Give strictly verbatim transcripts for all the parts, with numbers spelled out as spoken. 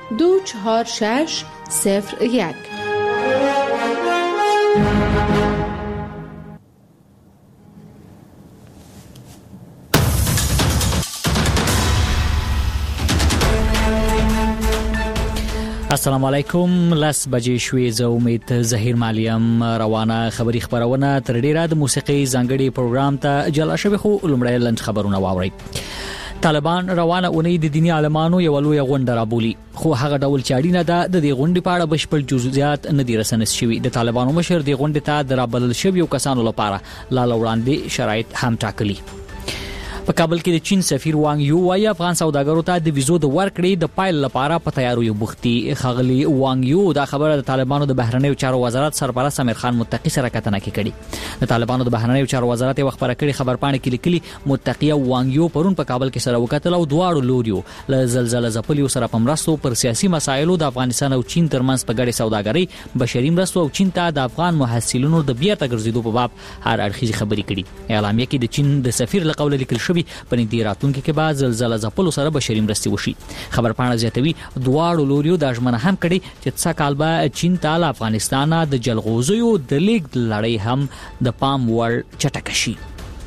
دو چهار شش صفر یک. السلام علیکم. لس بجې شوې. زه امید ظهیر مالیم. روانه خبری خبرونه تر ډیره د موسیقي ځانګړي پروګرام ته جلا شوی، خو لومړی لنډ خبرونه واورئ. طالبان روانه اونۍ د دینی عالمانو یو لوی غونډه رابولي، خو هغه ډول چې اړینه ده د دې غونډې په اړه بشپړ جزئیات نه دي رسنیز شوي. د طالبانو مشر د غونډې ته د رابلل شویو کسانو لپاره لا وړاندې شرایط هم ټاکلي. په کابل کې د چین سفیر وانګ یو وايي افغان سوداګرو ته د ویزو د ورکړې د پایل لپاره په تیاریو بوختي. خغلی وانګ یو دا خبره د طالبانو د بهرنیو چارو وزارت سرپرست امیر خان متقی سره کتنه کې کړي. د طالبانو د بهرنیو چارو وزارت یو خبره کړي خبرپاڼه کې لیکلي متقی وانګ یو پرون په کابل کې سره وکتل او دواړو لوريو له زلزلې ځپلیو سره په مرستو پر سیاسي مسایلو د افغانستان او چین ترمنځ په ګډه سوداګري، بشري مرستو او چین ته د افغان محصلینو د بیرته ګرځېدو په باب هر اړخیزه خبرې کړي. اعلامیه کې د چین د سفیر له قوله لیکل شوی په دې راتلونکي کې بعد زلزلې ځپلو سره بشري مرستې وشي. خبرپاڼه زیاتوي دواړو لوريو د ژمنه هم کړي چې څه کال به چین ته افغانستان د جلغوزیو د لیک لړۍ هم د پام وړ چټک شي.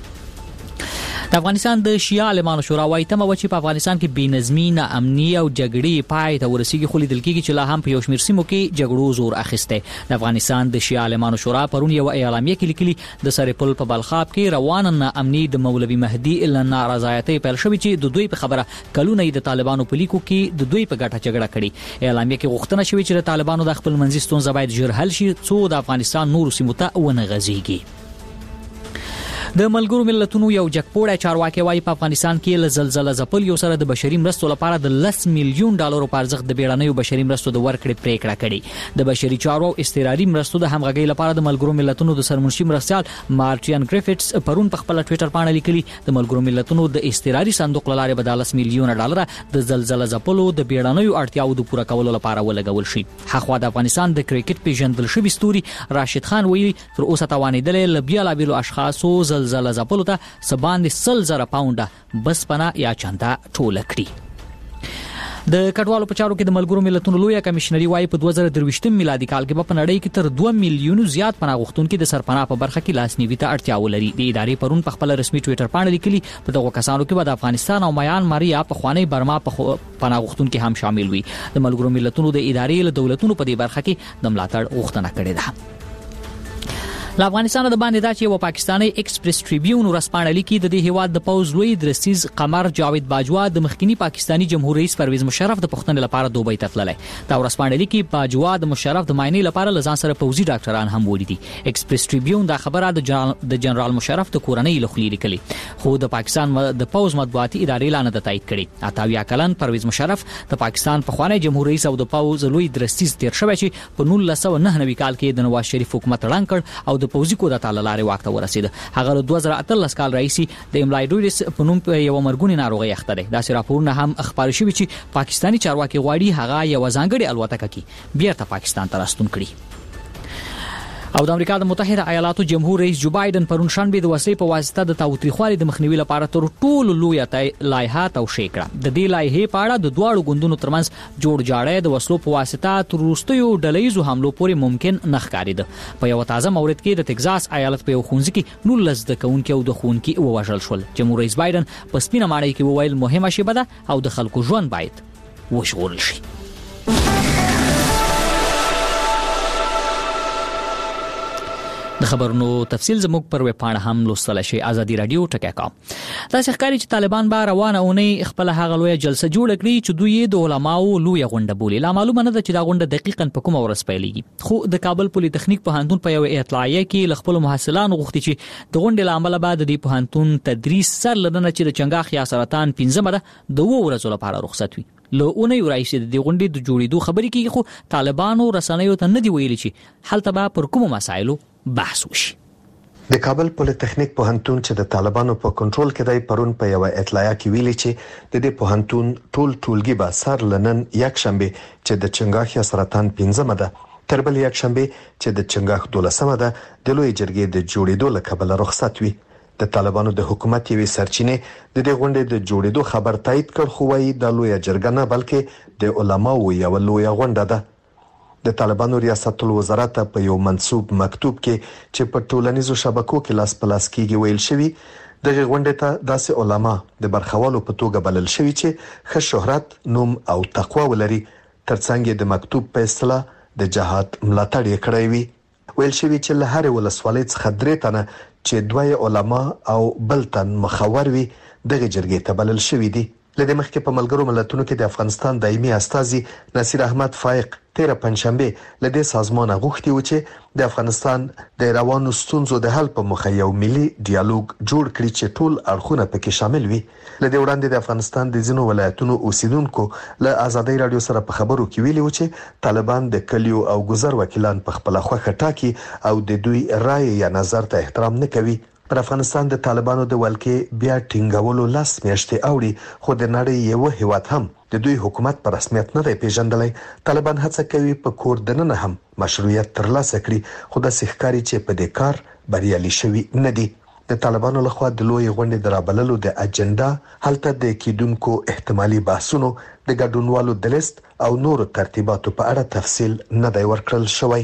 د افغانستان د شیعه عالمانو شورا وايي تمه و چې په افغانستان کې بېنظمي، ناامني او جګړې پای ته ورسیږي، خو لیدل کېږي چې لا هم په یو شمېر سیمو کې جګړو زور اخیسته. د افغانستان د شیعه عالمانو شورا پرون یو اعلامیه کې لیکلي د سرپل په بلخاب کې روان ناامني د مولوي مهدي الا نارضایتي پیل شوې چې د دوی په خبره کلونه د طالبانو په لیکو کې د دوی په ګټه جګړه کړې. اعلامیه کې غوښتنه شوې چې د طالبانو د خپل منځي ستونزه باید ژر حل شي څو د افغانستان نور سیمو ته ونه غځيږي. د ملګرو ملتونو یو جګپوړی چارواکي وايي په افغانستان کې له زلزلې ځپلیو سره د بشري مرستو لپاره د لس میلیون ډالرو په ارزښت د بیړنیو بشري مرستو د ورکړې پریکړه کړې. د بشري چارو او استراري مرستو د همغږۍ لپاره د ملګرو ملتونو د سرمنشي مرستيال مارټین ګریفټس پرون په خپل ټوئیټر باندې لیکلي د ملګرو ملتونو د استراري صندوق لاره به د لس میلیون ډالر د زلزلې ځپلو د بیړنیو اړتیاو د پوره کولو لپاره ولګول شي. خو د افغانستان د کرکټ پیژندل شوی ستوري راشد خان وایي تر اوسه توانیدل لبیا لا بیلو اشخاصو زلزلې ځپلو ته سباند سل زره پاونډه بس پنا یا چنده ټوله کړي. د کډوالو په چارو کې د ملګرو ملتونو لوی کمشنري وايي په دوه زره درویشتم میلادي کال کې په نړۍ کې تر دوه میلیونو زیات پناه غوښتونکي د سرپناه په برخه کې لاسنیوي ته اړتیا ولري. د ادارې پرون په خپل رسمي ټوئیټر باندې لیکلي په دغه کسانو کې به د افغانستان او میانمار یا په خوانی برما په پناه غوښتونکي هم شامل وي. د ملګرو ملتونو د ادارې له دولتونو په دې برخه کې د ملاتړ غوښتنه کړې ده. له افغانستان د باندې دا چې یو پاکستاني ایکسپریس ټریبیون ورسپانه لیکي د دې هیواد د پوز لوی درسیز قمر جاوید باجوا د مخکنی پاکستانی جمهور رئیس پرویز مشرف د پښتنې لپاره دوبۍ ته تللی. دا ورسپانه لیکي باجوا د مشرف د معاینې لپاره لزان سره پوزي ډاکټران هم ولیدي. ایکسپریس ټریبیون دا خبره د جنرال مشرف د کورنۍ له خولې لیکلي، خو د پاکستان د پوز مطبوعاتي ادارې لاندې د تایید کړي. اتاویا کلن پرویز مشرف د پاکستان په خوانی جمهور رئیس او د پوز لوی درسیز تیر شوی چې په نولس سوه نهه نوي کال کې د نواز شریف حکومت ړنګ کړ او د پوزي کو د تعالی لارې واک ته ورسید. هغه له دوه زره اتلس کال راځي د املایډویډس په نوم یو مرګونی ناروغي اخته ده. دا راپورونه هم خبر شوی چې پاکستانی چارواکي غواړي هغه یو ځانګړي الوتکه کې بیرته پاکستان ته راستون کړي. او د امریکا د متحده ایالاتو جمهور رئیس جو بایدن پرون شنبه د وسلې په واسطه د تاوتریخوالي د مخنیوي لپاره تر ټولو لوی لایحه توشیح کړه. د دې لایحې په اړه د دواړو ګوندونو ترمنځ جوړ جاړی د وسلو په واسطه تر وروستیو ډلهیزو حملو پورې ممکن نه ښکارېده. په یو تازه مورد کې د تگزاس ایالت په یو ښوونځي کې نولس زده کوونکي او د ښوونکي ووژل شول. جمهور رئیس بایدن په سپینه ماڼۍ کې وویل مهمه شیبه ده او د خلکو ژوند باید وژغورل شي. د خبرونو تفصیل زموږ پر ویب پاڼه هم لوستل شي. ازادي رادیو ټکی کام. دا ښکاري چې طالبان به روانه اونۍ خپل هغه لوی جلسه جوړ کړي چې دوی د علماو لوی غونډه بولي. لا معلومه نه ده چې دا غونډه دقیقاً په کومه ورځ پیلېږي، خو د کابل پولی تخنیک پوهنتون په یو اطلاعیه کې ل خپل محصلانو غوښتي چې د غونډې لامل بعد د پوهنتون تدریس سر لدنه چې د چنګاخ یا سرطان پنځمه ده د وو ورځو لپاره رخصت وي. له اونۍ ورایسي د غونډې د جوړېدو خبرې کیږي، خو طالبانو رسنیو ته نه دی ویلي چې حالت به پر کومو مسایلو بحث وشي. د کابل پولی تخنیک پوهنتون چې د طالبانو په کنټرول کې دی پرون په یو اطلاعیه کې ویلي چې د دې پوهنتون ټول ټولګي به سر لنن یک شنبه چې د چنګاخ یا سرطان پنځمه ده تر بل یک شنبه چې د چنګاخ دولسمه ده د لوی جرګې د جوړېدو له کبله رخصت وي. د طالبانو د حکومت یوې سرچینې د دې غونډې د جوړېدو خبر تایید کړ، خو وايي د لوی جرګه بلکې د علماو یو لوی غونډه ده. د طالبانو ریاست الوزرات په یو منسوب مکتوب کې چې په ټولنیزو شبکو کې لاس په لاس کېږي ویل شوی دغه غونډې ته داسې علما د برخوالو په توګه بلل شوی چې ښه شهرت، نوم او تقوا ولري، ترڅنګ د مکتوب په اصطلاح د جهاد ملاتړ یې کړی وي. ویل شوی چې له هر ولسوالۍ څخه درې تنه چې دوی علما او بل تن مخور وي دغه جرګې ته بلل شوی دي. لدې مخکې په ملګرو ملتونو کې د افغانستان دایمي استازي نصیر احمد فائق تیر پنځشنبه لدې سازمان غوښتي و چې د افغانستان د روانو ستونزو د حل په مخه یو ملي ډیالوګ جوړ کړي چې ټول اړخونه پکې شامل وي. لدې وړاندې د افغانستان د ځینو ولایتونو اوسیدونکو له ازادي رادیو سره په خبرو کې ویلي و چې طالبان د کلیو او گذر وکیلان په خپل خوخه ټاکي او د دوی رائے یا نظر ته احترام نه کوي. پر افغانستان د طالبانو د ولکې بیا ټینګولو لاس میاشتې اوړي، خو د نړۍ یو هیواد هم د دوی حکومت پر رسمیت نه دی پیژندلی. طالبان هڅه کوي په کور دننه هم مشروعیت ترلاسه کړي، خو د ښکاری چې په دې کار بریالي شوي نه دي. د طالبانو لخوا د لوی غونډې د رابللو د اجنډا هلته د کیدونکو احتمالي بحثونو د ګډونوالو د لیست او نورو ترتیباتو په اړه تفصیل نه دی ورکړل شوی.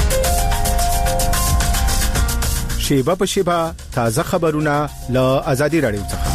شیبه په شیبه تازه خبرونه له آزادي رادیو څخه.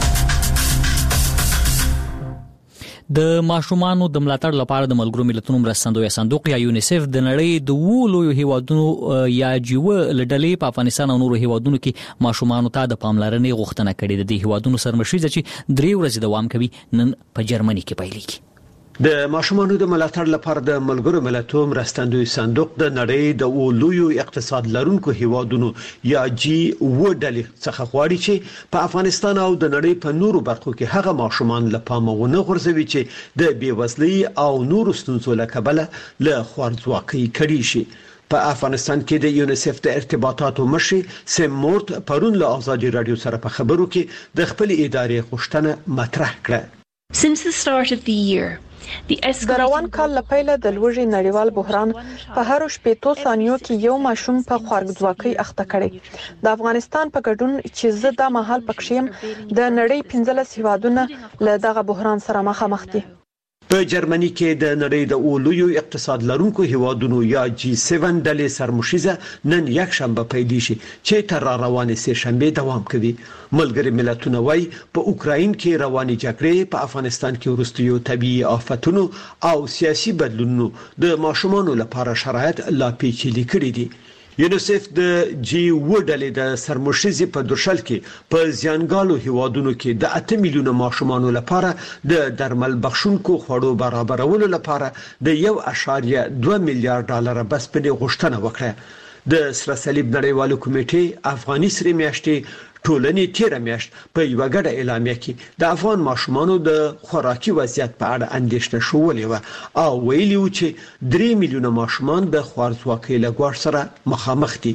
د ماشومانو د ملاتړ لپاره د ملګرو ملتونو مرستندوی صندوق یا یونیسف د نړۍ د وولو هیوادونو یا جیو لډلې په افغانستان او نورو هیوادونو کې ماشومانو ته د پاملرنې غوښتنه کړې ده. د هیوادونو سرمشري چې درې ورځې دوام کوي نن په جرمني کې پیلېږي. د ماشومانو د ملاتړ لپاره د ملګرو ملتونو مرستندوی صندوق د نړۍ د اولویو اقتصاد لرونکو هیوادونو یا جی و ډلې څخه غواړي چې په افغانستان او د نړۍ په نورو برخو کې هغه ماشومان له پامه ونه غورځوي چې د بیوزلۍ او نورو ستونزو له کبله له خوارځواکۍ کړي شي. په افغانستان کې د یونیسف د ارتباطاتو مشر سیم مورت پرون له آزادي رادیو سره په خبرو کې د خپل ادارې غوښتنه مطرح کړه. Since the start of the year, د روان کال له پیله د لوږې نړیوال بحران په هر شپږ ثانیو کې یو ماشوم په خوارځواکۍ اخته کړي. د افغانستان په ګډون چې زه د مهال پکښیم د نړۍ پنځلس هیوادونه له دغه بحران سره مخامخ دي. په جرمني کې د نړۍ د اولویو اقتصاد لرونکو هیوادونو یا جی سبعه ډلې سرمشيزه نن یک شنبه پیلې شي چې تر روانې سه شنبه دوام کوي. ملګری ملتونه وايي په اوکراین کې رواني جګړې، په افغانستان کې وروستیو طبيعي آفتونو او سیاسي بدلونونو د ماشومانو لپاره شرایط لا پیچلي کړي دي. یونیسف د جی و ډلې د سرمشيزي په درشل کې په زیانګالو هیوادونو کې د اته میلیونه ماشومانو لپاره د درمل بخښونکو خوړو برابرولو لپاره د یو اشاریه دوه میلیارډ ډالر بسپنې غوښتنه وکړه. د سره صلیب نړیوالو کمیټې افغاني سری میاشتې ټولنې تیر میاشت په یو غړ اعلامیه کې د افغان ماشومانو د خوراکي وضعیت په اړه اندېښنه شولې و او ویلي و چې درې میلیونه ماشومان د خوارځواکۍ له ګواښ سره مخامخ دي.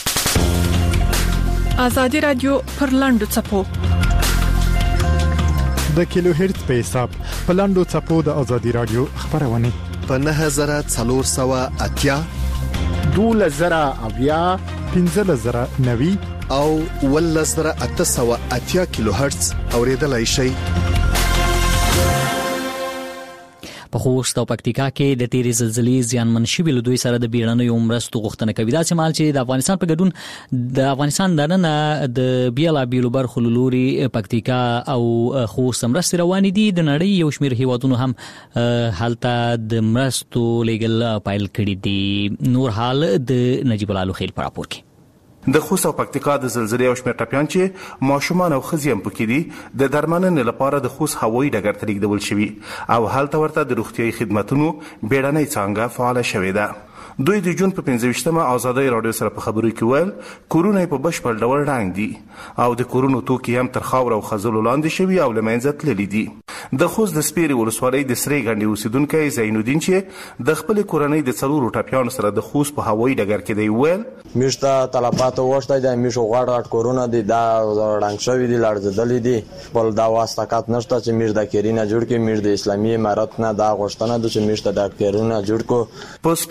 آزادي رادیو پر لاندو چپو د کیلو هرتز په حساب په لاندو چپو د آزادي رادیو خبرونه په نه هزار څلور سوه اتیا دوله زره اویا پنځه زره نوي او ولزره اته سوه اتیا کیلو هرتز اوریدلای شي. په خوست او پکتیکا کې د تیرې زلزلې زیانمن شوي له دوی سره د بیړنیو مرستو غوښتنه کوي. دا چې مال چې د افغانستان په ګډون د افغانستان دننه د بیلا بیلو برخو لوري پکتیکا او خوست مرستې روانې دي. د نړۍ یو شمېر هیوادونو هم هلته د مرستو لیږل پیل کړي دي. نور حال د نجیب الله لوخیل په راپور کې. د خوست او پکتیکا د زلزلې او شمېر ټپیان چې ماشومان او ښځې هم پکې دي د درملنې لپاره د خوست هوایي ډګر ته لیږدول شوي او هلته ورته د روغتیايي خدماتونو بیړنۍ څانګه فعاله شوې ده. دوی د جون په پنځه ویشتمه آزادي رادیو سره په خبرو کې ویل کورونه په بشپړ ډول ړنګ دي او د کورونو توکي هم تر خاور او خزلو لاندې شوي او له منځه تللي دي. د خوست د سپیرې ولسوالۍ د سرې غنډې اوسیدونکی زینالدین چې د خپل کورنۍ د څلورو ټپیانو سره د خوست په هوایي ډګر کې دی ویل میشته طلبات وشته د میشو غړ غړ کورونه دي دا رنګ شوی دي لړزدلې دي بل دا واسطات نشته چې میش د کیرینه جوړ کې میش د اسلامي امارت نه دا غوښتنه د چې میش د ډاکټرونه جوړ کو. په سپیرې کې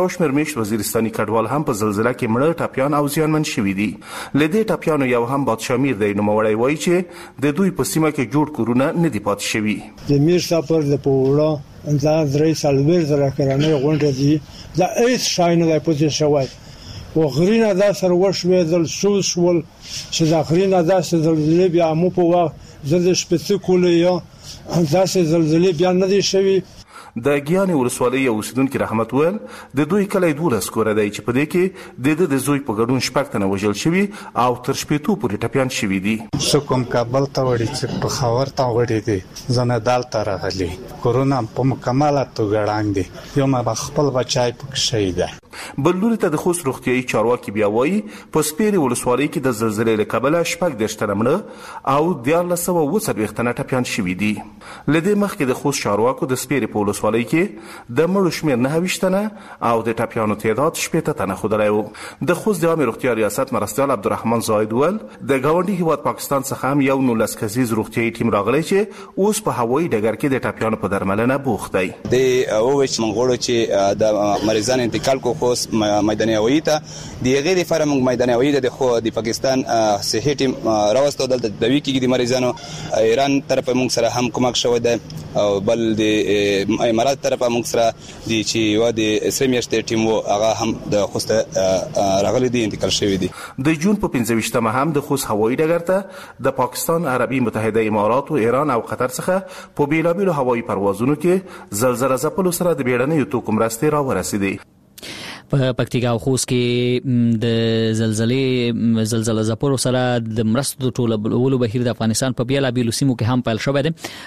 یو شمېر میشت وزیرستاني کډوال هم په زلزلې کې مړه ټاپیان او زیانمن شوي دي. لدې ټاپیانو یو هم بادشامیر دی نوموړی وایي چې د دوی په سیمه کې جوړ کورونه نه دي پاتې شوي. د میر سفر د پوره دا درې سالویر زره کرانه غونډه دي دا ایس شاینه د پوزیشن شوی و غرینه دا سر وشوي دل شو شول چې دا غرینه دا زلزلې بیا مو په وخت زلزلې شپږ کولې یا دا زلزلې بیا نه دي شوي. د ګیانې ولسوالۍ یو اوسیدونکي رحمت ویل د دوی کلی دولس کوره دی چې په دې کې د ده د زوی په ګډون شپږ تنه وژل شوي او تر شپېتو پورې ټپیان شوي دي. زه کوم کابل ته وړي چې پېښور ته وړي دي زه نادال ته راغلی کرونا په مکمله توګه ړنګ دي یو ما خپل بچای پکې شهید دی. بل لوري ته د خوست روغتیایي چارواکي بیا وایي په سپیرې ولسوالۍ کې د زلزلې له کبله شپږ دېرش تنه مړه او دیارلس سوه اووه څلوېښت تنه ټپیان شوي دي. له دې مخکې د خوست چارواکو د سپیرې په ولسوالۍ کې د مړو شمېر نهه ویشت تنه او د ټپیانو تعداد شپېته تنه ښودلی و. د خوست د عامې روغتیا ریاست مرستیال عبدالرحمن زاید ویل د ګاونډي هیواد پاکستان څخه هم یو نولس کسیز روغتیایي ټیم راغلی چې اوس په هوایي ډګر کې د ټپیانو په درملنه بوخت دی. د اوویش منغوړو چې د مریضان انتقال کو خو میداني هوایي ته د غیر لپاره موږ میداني هوایي د خو د پاکستان صحي ټیم راوستو دلته د وی کې د مریضانو ایران طرف موږ سره هم کومک شوی دی او بل د امارات طرف موږ سره د چې و د سریمیشت ټیم و هغه هم د خوست راغلي دي انتقال شوی دي. د جون په پنځه ویشتمه هم د خوست هوایي ډګر ته د پاکستان عربي متحده امارات او ایران او قطر څخه په بیلابیلو هوایي پروازونو کې زلزلې ځپلو سره د بیړنیو توکو مرستې راورسېدې. په پکتیکا او خوست کې د زلزلې زلزلې ځپلو سره د مرستو ټولولو بهیر د افغانستان په بیلابیلو سیمو کې هم پیل شوی دی.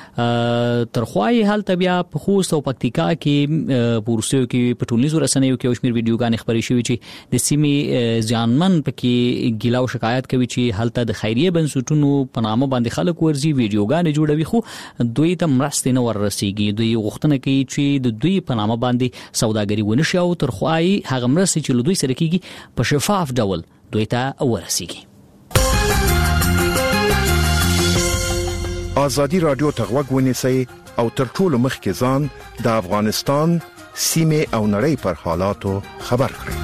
ترخوای هلته بیا په خوست او پکتیکا کې پورسیو کې په ټولنیزو رسنیو کې اوشمیر ویډیوګانې خبرې شوې چې د سیمې ځانمن پکې ګیلا او شکایت کوي چې هلته د خیریه بنسټونو په نامه باندې خلک ورځي ویډیوګانې جوړوي خو دوی ته مرستې نه ورسیږي. دوی غوښتنه کوي چې د دوی په نامه باندې سوداګري ونشي او ترخوای هغه مرستې چې له دوی سره کیږي په شفاف ډول دوی ته ورسیږي. ازادي رادیو ته غوږ ونیسئ او تر ټولو مخکې ځان د افغانستان سیمې او نړۍ پر حالاتو خبر کړئ.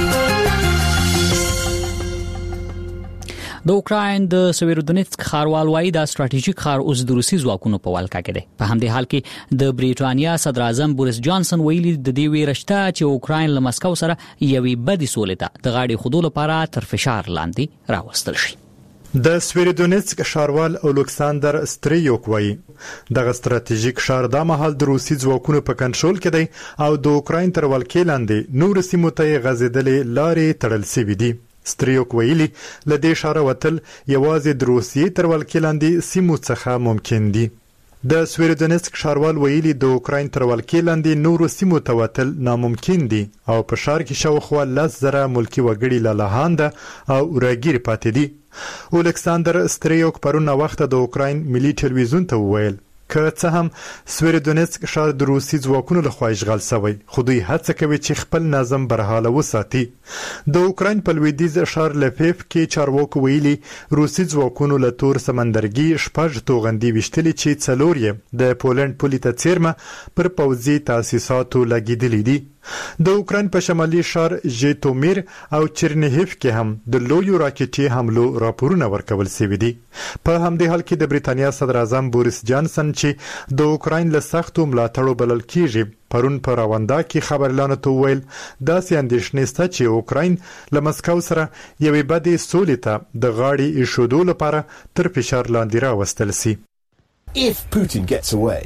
د اوکراین د سویرودونیتسک ښاروال وايي دا ستراتیژیک ښار اوس د روسي ځواکونو په ولکه کې دی. په همدې حال کې د بریټانیا صدر اعظم بوریس جانسن ویلي د دې ویره شته چې اوکراین له مسکو سره یوې بدې سولې ته د غاړې خودو لپاره تر فشار لاندې راوستل شي. د سویرودونیتسک ښاروال اولکساندر ستریوک وایي دغه ستراتیژیک ښار د مهال د روسي ځواکونو په کنټرول کې دی او د اوکراین تر ولکې لاندې نور سیمو ته غځېدلې لارې تړل شوې دي. ستریوک ویلي لدې ښار وتل یوازې د روسیې تر ولکې لاندې سیمو څخه ممکن دي. د سویرودونیتسک ښاروال ویلي د اوکراین تر ولکې لاندې نورو سیمو ته وتل ناممکن دي او په ښار کې شاوخوا لس زره ملکي وګړي لالهانده او راګیر پاتې دي. اولکساندر ستریوک پرون وخت د اوکراین ملي ټلویزیون ته وویل که څه هم سویرودونیتسک ښار د روسي ځواکونو لخوا اشغال شوی خو دوی هڅه کوي چې خپل نظم برحاله وساتي. د اوکراین په لویدیځ ښار لفیف کې چارواکو ویلي روسي ځواکونو له تور سمندرګي شپږ توغندي ویشتلې چې څلور یې د پولند پولې ته څیرمه پر پوځي تاسیساتو لګېدلي دي. د اوکراین په شمالي ښار ژیتومیر او چرنیهیف کې هم د لویو راکټي حملو راپورونه ورکول شوي دي. په همدې حال کې د بریټانیا صدر اعظم بوریس جانسن چې د اوکراین له سختو ملاتړو بلل کیږي پرون په راوندا کې خبرلانو ته وویل داسې اندېښنې شته چې اوکراین له مسکو سره یوې بدې سولې ته د غاړې ایښودو لپاره تر فشار لاندې راوستل شي. If Putin gets away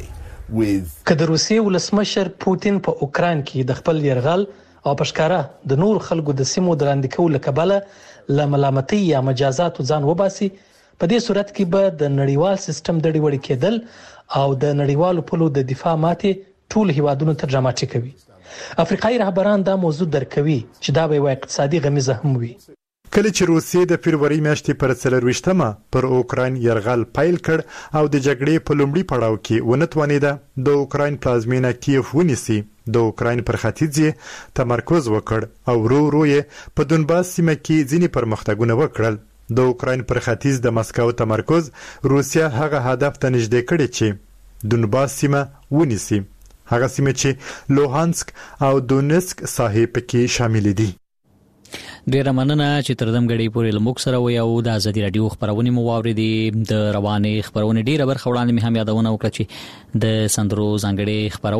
که د روسیې ولسمشر پوتین په اوکراین کې د خپل یرغل او پښکارا د نور خلکو د سیمو د لاندې کولو کبله له ملامتۍ یا مجازاتو ځان وباسي په دې صورت کې به د نړیوال سیستم د ډیوړ کېدل او د نړیوالو پولو د دفاع ماتې ټول هیوادونو ته ډراماټیک کوي. افریقایي رهبران دا موضوع درکوي چې دا به یو اقتصادي غمیزه هم وي. کله چې روسیې د فبروري میاشتې پر څلرویشتمه پر اوکراین یرغل پیل کړ او د جګړې په لومړي پړاو کې ونه توانېده د اوکراین پلازمینه کیف ونیسي د اوکراین پر ختیځ یې تمرکز وکړ او ورو ورو یې په دونباس سیمه کې ځینې پرمختګونه وکړل. د اوکراین پر ختیځ د مسکو تمرکز روسیا هغه هدف ته نږدې کړی چې دونباس سیمه ونیسي. هغه سیمې چې لوهانسک او دونسک ساحې پکې شامل دي. ډیره مننه چې تر دم غړي پورې لموک سره وي او د ازادي رادیو خبرونه مو واوریدي. د رواني خبرونه ډیره برخه وړاندې مې هم یادونه وکړه چې د سندرو ځانګړي خبرونه